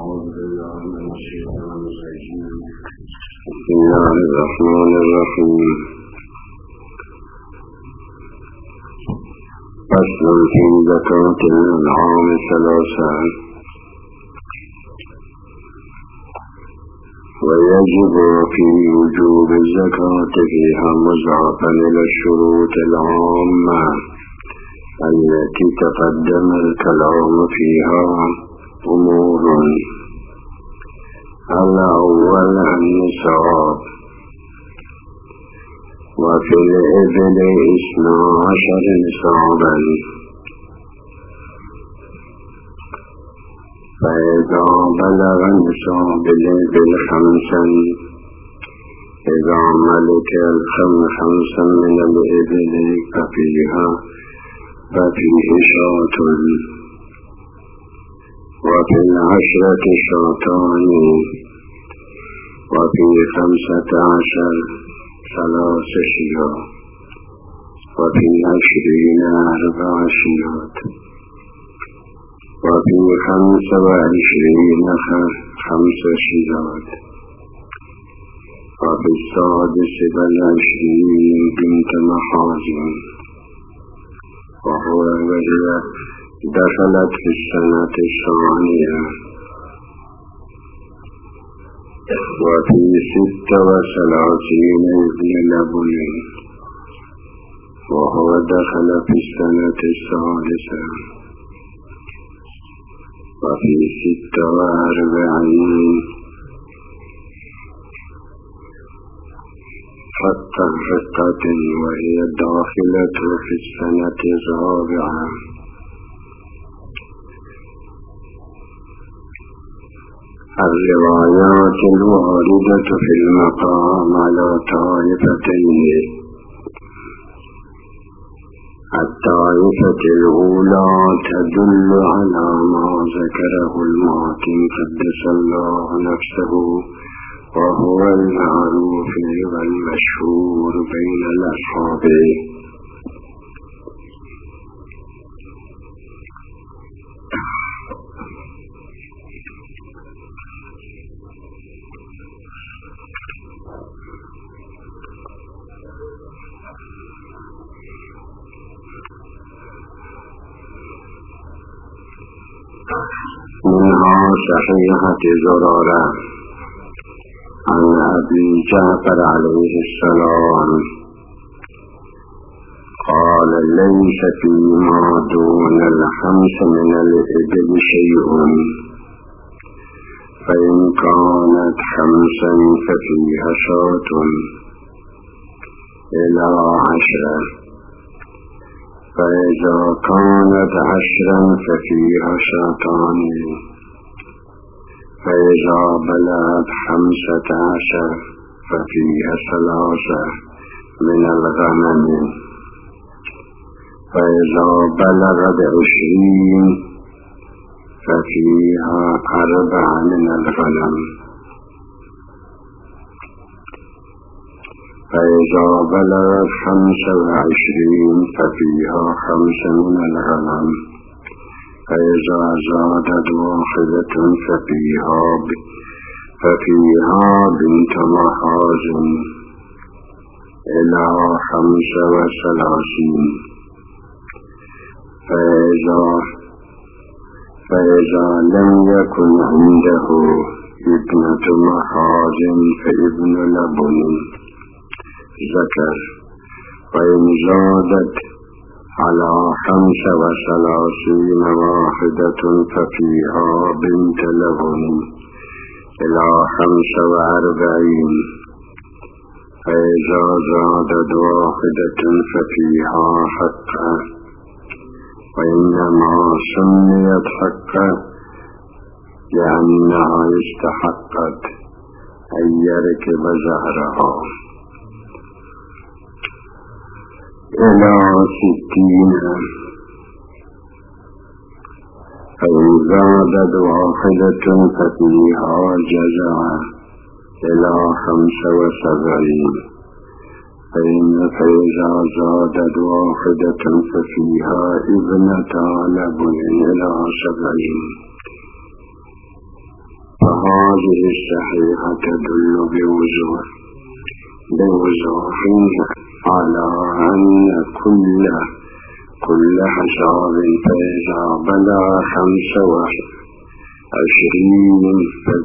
أعوذ بالله من الشيطان الرجيم. بسم الله الرحمن الرحيم. فصل في زكاة الأنعام ثلاثة. ويجب في وجوب الزكاة فيها مضافا إلى الشروط العامة التي تقدم الكلام فيها أمور. الأول النصاب، وفي الإبل 12 نصابا، فإذا بلغ نصاب الإبل 5، إذا ملك خمسا من الإبل ففيه شاة، وفي 10 شاتان، وفي 15 3 شياه، وفي 20 4 شيات، وفي 25 5 شيات، وفي 26 بنت محازم، وهو الذي دخلت في السنة الثانية. وفي 36 ابن لبن، وهو دخل في السنة الثالثة. وفي 46 حقة، وهي داخلة في السنة الرابعة. الروايات الواردة في المقام على طائفتين: الطائفة الأولى تدل على ما ذكره الماتن قدس الله نفسه، وهو المعروف والمشهور بين الأصحاب. منها صحيحة زرارة عن أبي جعفر عليه السلام قال: ليس فيما دون 5 من الإبل شيء، فإن كانت 5 ففيها شاة إلى 10، فإذا كانت 10 ففيها شاتان، فإذا بلغت 15 ففيها 3 من الغنم، فإذا بلغت 20 ففيها 4 من الغنم، فإذا بلغت 25 ففيها 5 من الغنم، فإذا زادت واحدة ففيها بنت محازم إلى 35، فإذا لم يكن عنده ابنة محازم فابن لبن ذكر، وإن زادت على 35 واحدة ففيها بنت لبن إلى 45، فإذا زادت واحدة ففيها حقة. وإنما سميت حقة لأنها استحقت أن يركب زهرها. إلى 60، فإن زادت واحدة ففيها جزعة إلى 75، فإذا زادت واحدة ففيها ابنة لبن إلى 70، هذه الصحيحة تدل بوضوح على أن كل حساب فإذا بلغ 25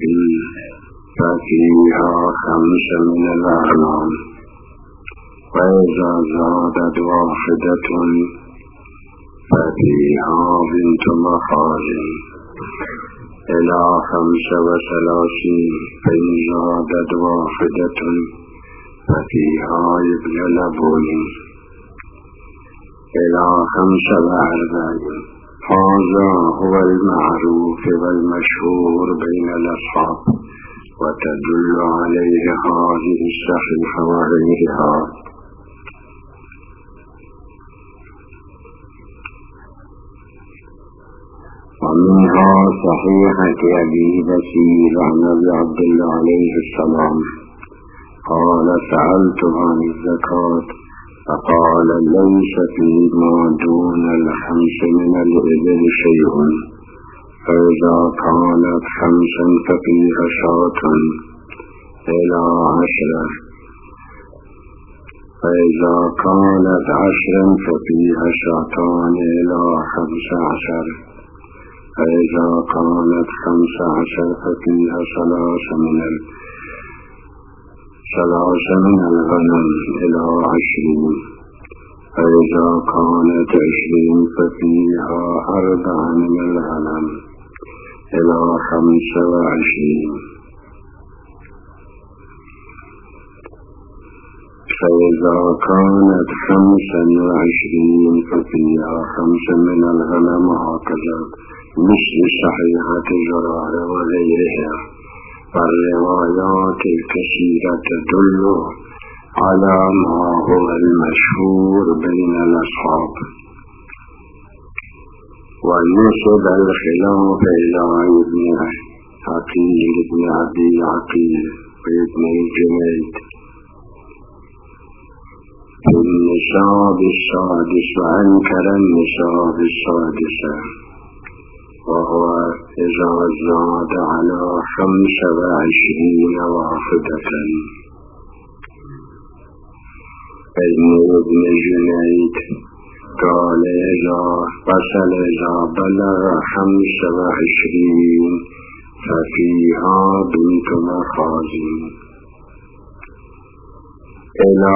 ففيها 5 من الأغنام، وإذا زادت واحدة ففيها بنت مخازن إلى 35، فإن زادت واحدة ففيها ابن لبون إلى 45. هذا هو المعروف والمشهور بين الأصحاب، وتدل عليه هذه الصحيحة وغيرها. ومنها صحيحة أبي بشير عن أبي عبد الله عليه السلام قال: سألت عن الزكاة فقال: ليس فيما دون 5 من الإبل شيء، فإذا كانت 5 ففيها شاة إلى 10، فإذا كانت 10 ففيها شاتان إلى 15، فإذا كانت 15 ففيها 3 من الغنم إلى 20، فإذا كانت 20 ففيها 4 من الغنم إلى 25، فإذا كانت 25 ففيها 5 من الغنم، هكذا مثل صحيحة زرار وغيرها. فالروايات الكثيرة تدل على ما هو المشهور بين الأصحاب. ونسب الخلاف إلى ابن عقيل ابن أبي عقيل وابن الجنيد في النصاب السادس، وأنكر النصاب السادسة، وهو إذا زاد على 25 واحدة. ابن جنيد قال: إذا بلغ 25 ففيها بنت مخازن إلى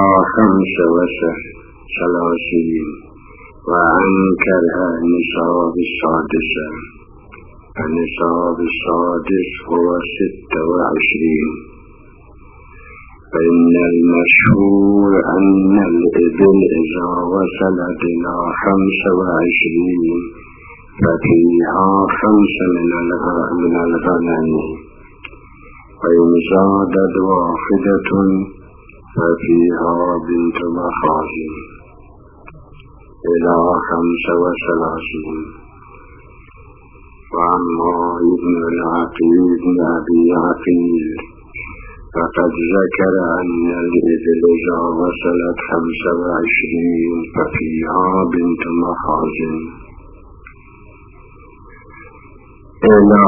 35، وأنكر النصاب السادسة. النصاب السادس هو 26. فإن المشهور أن الإبل إذا وصلت إلى 25 ففيها 5 من الغنم، وإن زادت واحدة ففيها بنت مخازن إلى 35. وأما ابن العقيل بن أبي عقيل فقد ذكر أن الإبل إذا وصلت 25 ففيها بنت مخازن إلى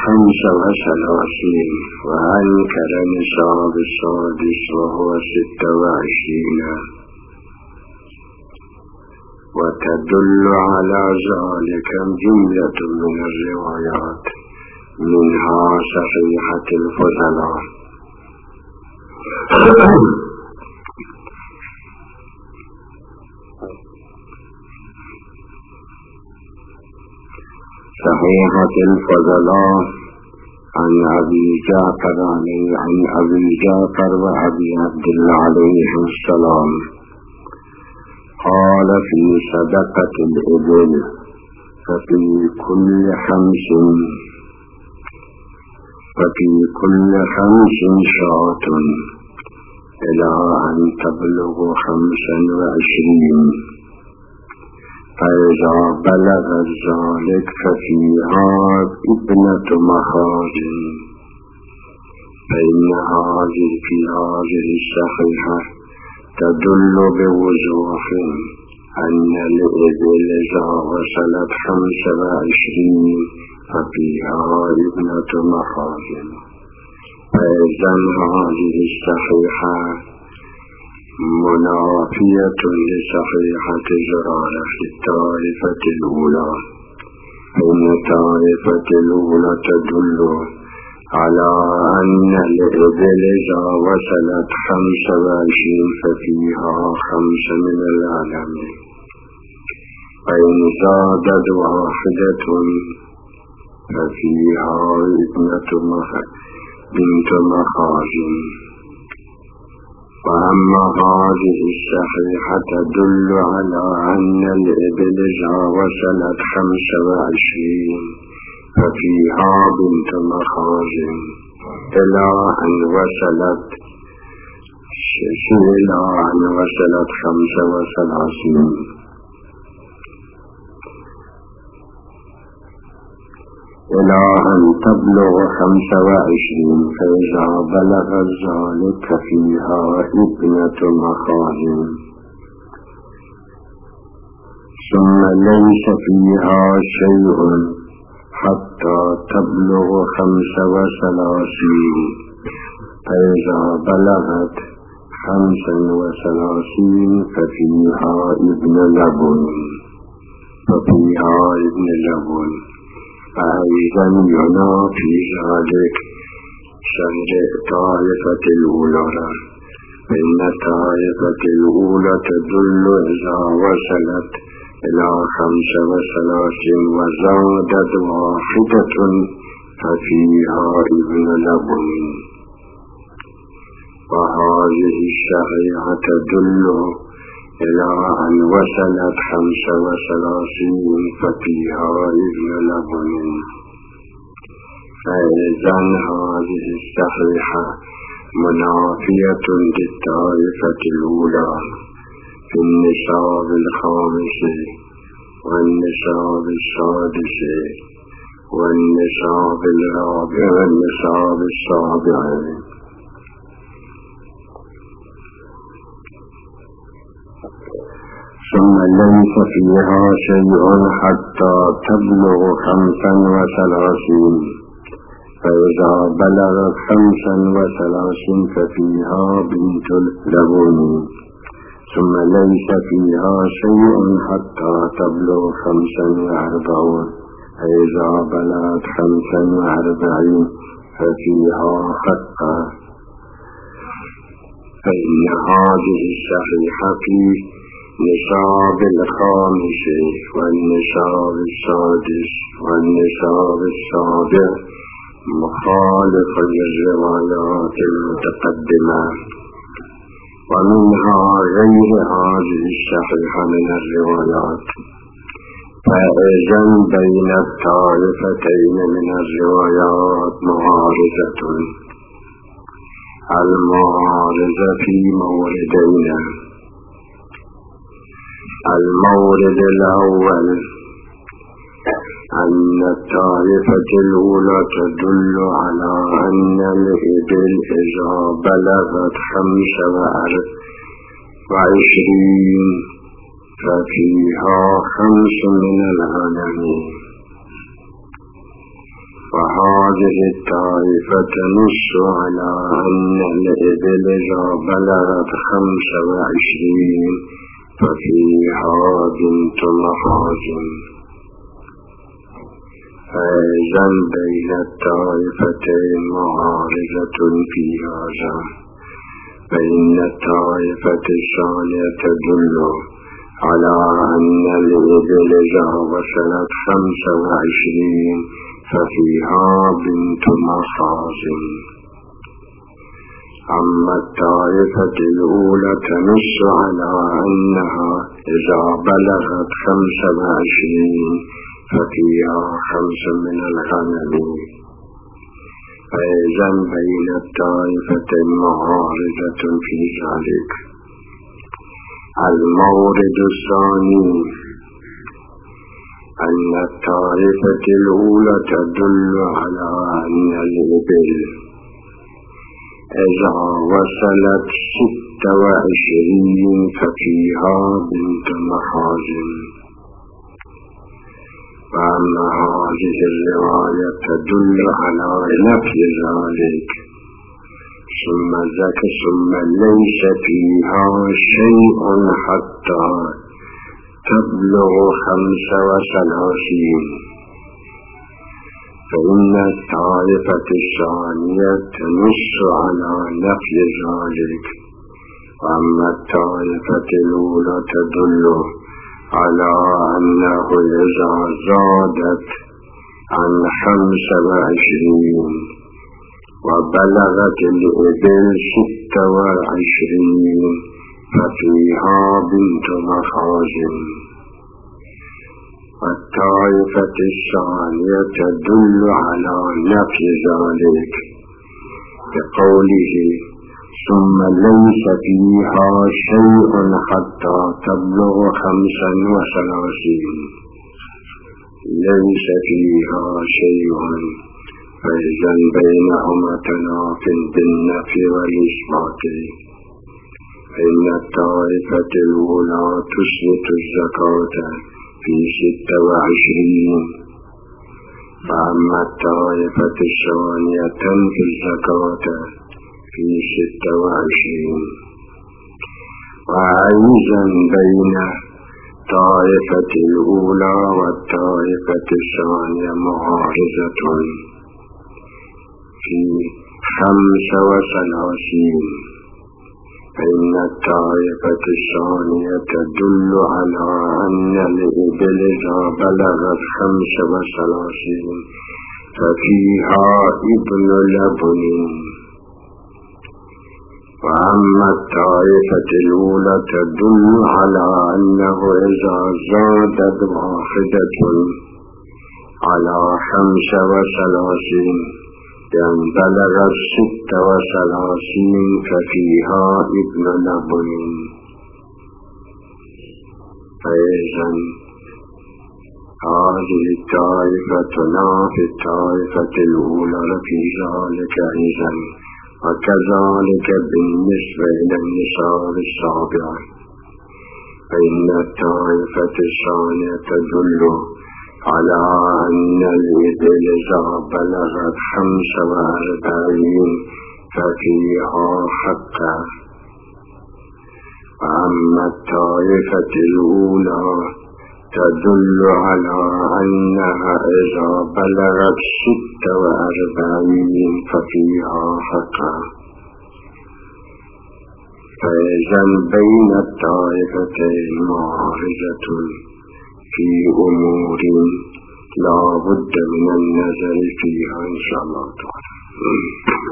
35، وأنكر النصاب السادس وهو 26. وتدل على ذلك جملة من الروايات، منها صحيحة الفضلاء صحيحة الفضلاء عن أبي جعفر وأبي عبد الله عليه السلام قال: في صدقة الإبل ففي كل 5 شاة إلى أن تبلغ 25، فإذا بلغ ذلك ففيها ابنة مخازن. فإن هذه الصحيحة تدل بوضوح أن الإبل إذا وصلت 25 ففيها ابنة مخازن. فإذن هذه الصحيحة منافية لصحيحة زرارة الطائفة الأولى، إن الطائفة الأولى تدل على أن الإبل إذا وصلت 25 ففيها 5 من الغنم، فإن زادت واحدة ففيها بنت مخاض. وأما هذه الصحيحة تدل على أن الإبل إذا وصلت 25 ففيها بنت مخاض إلى أن وصلت 35 إلى أن تبلغ 25، فإذا بلغ ذلك فيها ابنة مخاض، ثم ليس فيها شيء حتى تبلغ 35، فإذا بلغت 35 ففيها ابن لبن، فأيضا ينافي ذلك شرع الطائفة الأولى، إن الطائفة الأولى تدل إذا وصلت إلى 35 وزادت واحدة ففيها ابن لبن، وهذه الشريعة تدل إلى أن وصلت 35 ففيها ابن لبن. فإذن هذه الصحيحة منافية للطائفة الأولى في النصاب الخامس والنصاب السادس والنصاب الرابع والنصاب السابع. ثم ليس فيها شيء حتى تبلغ 35، فإذا بلغت 35 ففيها بنت لبن، ثم ليس فيها شيء حتى تبلغ 45، فإذا بلغت 45 ففيها خطة. فإن هذه الصحيحة في النصاب الخامس والنصاب السادس والنصاب السابع مخالف للروايات المتقدمة، ومنها غير هذه الصحيحة من الروايات. فإذن بين الطائفتين من الروايات معارضة. المعارضة في موردين: المورد الأول أن الطائفة الأولى تدل على أن الإبل إذا بلغت 25 ففيها 5 من الغنم، وهذه الطائفة تنص على أن الإبل إذا بلغت 25 ففيها بنت مخاض. فإذن بين الطائفتين معارضة في هذا. فإن الطائفة الثانية تدل على أن الإبل إذا وصلت 25 ففيها بنت مخاض. أما الطائفة الأولى تنص على أنها إذا بلغت 25 ففيها 5 من الغنم. فإذن بين الطائفتين معارضة في ذلك. المورد الثاني أن الطائفة الأولى تدل على أن الإبل إذا وصلت 26 ففيها بنت مخاض. وأما هذه الرواية تدل على نفي ذلك، ثم ليس فيها شيء حتى تبلغ 35 فإن الطائفة الثانية تنص على نفي ذلك، وأما الطائفة الأولى تدل على أنه إذا زادت عن 25 وبلغت الإبل 26 ففيها بنت مخازن. والطائفة الثانية تدل على نفي ذلك بقوله ثم ليس فيها شيء حتى تبلغ 35 ليس فيها شيء، فإذا بينهما تناف بالنفي والإثبات. إن الطائفة الأولى تثبت الزكاة في 26 فأما الطائفة الثانية تنفي الزكاة في 26. وأيضا بين الطائفة الأولى والطائفة الثانية معارضة في 35 فإن الطائفة الثانية تدل على أن الإبل إذا بلغت 35 ففيها ابن لبن. وأما الطائفة الأولى تدل على أنه إذا زادت واحدة على 35 بأن بلغت 36 ففيها ابن لبن. فإذا هذه الطائفة تنافي الطائفة الأولى في ذلك أيضا، وكذلك بالنسبة إلى النصاب السابع. فإن الطائفة الثانية تدل على أن الإبل إذا بلغت 45 ففيها حق. وأما الطائفة الأولى تدل على أنها إذا بلغت 46 ففيها حق. فإذا بين الطائفتين معارضة في أمور لا بد من النظر فيها إن شاء الله تعالى.